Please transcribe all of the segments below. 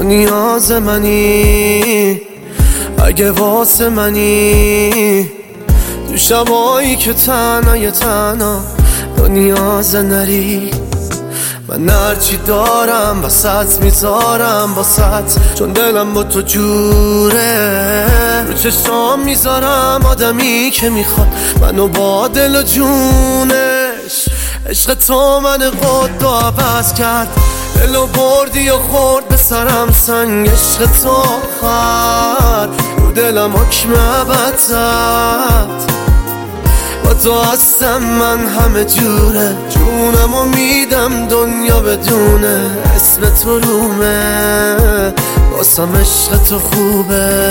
تو نیاز منی، اگه واسه منی، تو شبایی که تنها تو نیاز نری. من هرچی دارم وسط میذارم باست، چون دلم با تو جوره. رو چشام میذارم آدمی که میخواد منو با دل و جونش. عشق تو من قد و عوض کرد، دلو بردی و خورد به سرم سنگ. عشق تو آخر رو دلم حکم ابد زد. با تو هستم من همه جوره، جونمو میدم دنیا بدونه. اسم تو رومه واسم، عشق تو خوبه.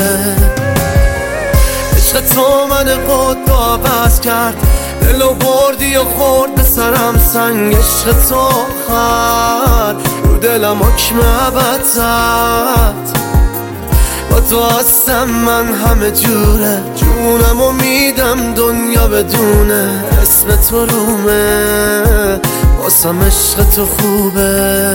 عشق تو من قد و عوض کرد، دلو بردی و خورد به سرم سنگ. عشق تو آخر رو دلم حکم ابد زد. با تو هستم من همه جوره، جونمو میدم دنیا بدونه. اسم تو رومه واسم، عشق تو خوبه.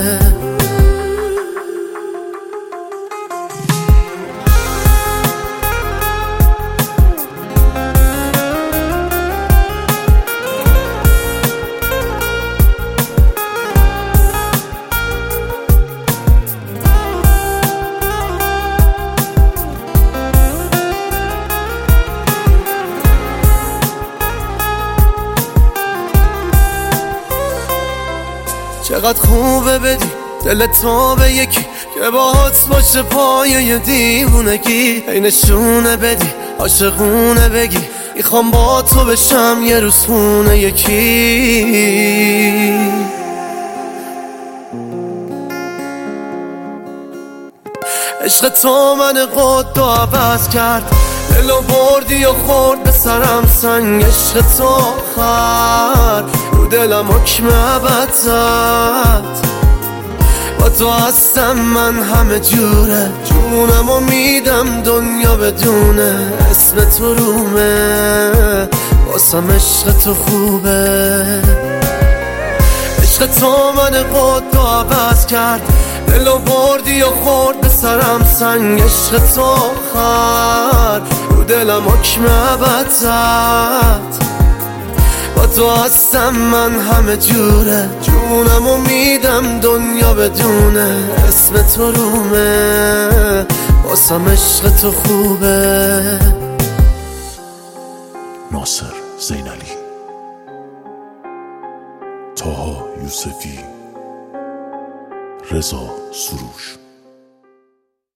چقدر خوبه بدی دل تو به یکی که باهات باشه پایه دیوونگی. ای نشونه بدی عاشقونه بگی، میخوام با تو بشم یه روز خونه یکی. عشق تو من قد و عوض کرد، دلو بردی و خورد به سرم سنگ. عشق تو آخر رو دلم حکم ابد زد. با تو هستم من همه جوره، جونمو میدم دنیا بدونه. اسم تو رومه واسم، عشق تو خوبه. عشق تو من قد و عوض کرد، دلو بردی و خورد به سرم سنگ. عشق تو آخر رو دلم حکم ابد زد. با تو هستم من همه جوره، جونمو میدم دنیا بدونه. اسم تو رومه واسم، عشق تو خوبه. ناصر زینالی، طاها یوسفی، رضا سروش.